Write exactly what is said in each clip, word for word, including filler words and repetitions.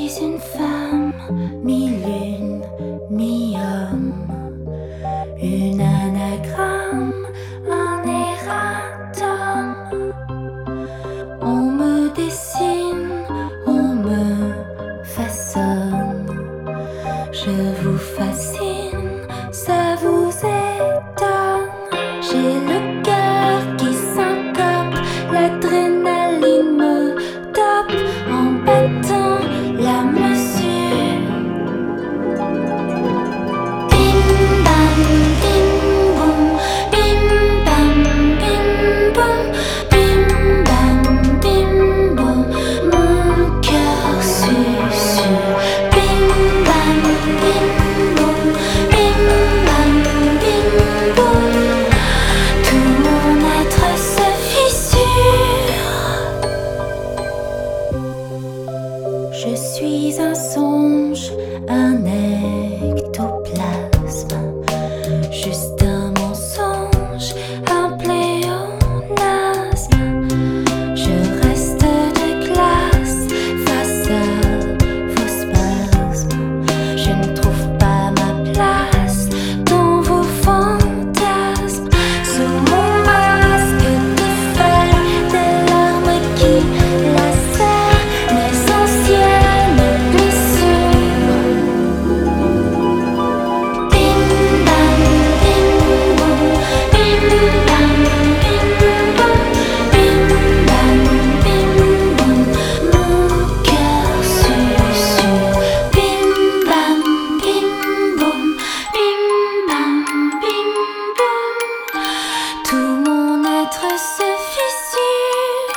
suis une femme, mi-lune, mi-homme, une anagramme, un erratum. On me dessine, on me façonne, je vous fascine, ça vous étonne. J'ai le cœur qui syncope, l'adrénaline me tape en battant la mesure. Bim bam bim boum, bim bam bim boum, bim bam bim boum, mon cœur susurre. Bim bam bim boum, bim bam bim boum, tout mon être se fissure. Je suis un songe, un ectoplasme, juste un mensonge, un pléonasme. Je reste de glace face à vos spasmes. Je ne trouve pas ma place dans vos fantasmes. Sous mon masque de fer, des larmes qui lacèrent mes anciennes blessures. Bim bam bim boum, bim bam bim boum, bim bam bim boum, mon cœur susurre. Bim bam bim boum, bim bam bim boum, tout mon être se fissure.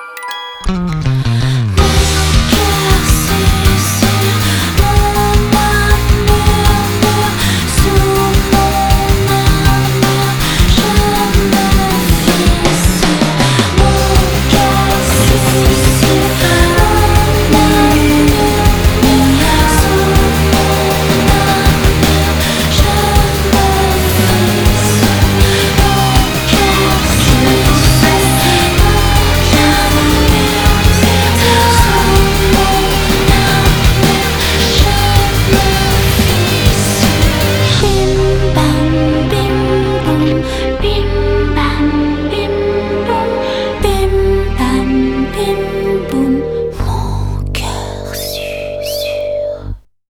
Mon cœur susurre, mon âme murmure, sous mon armure je me fissure. Mon cœur susurre, mon âme murmure, sous mon armure je me fissure. Mon cœur susurre, mon âme murmure, sous mon armure je me fissure. Bim bam bim boum, bim bam bim boum, bim bam bim boum.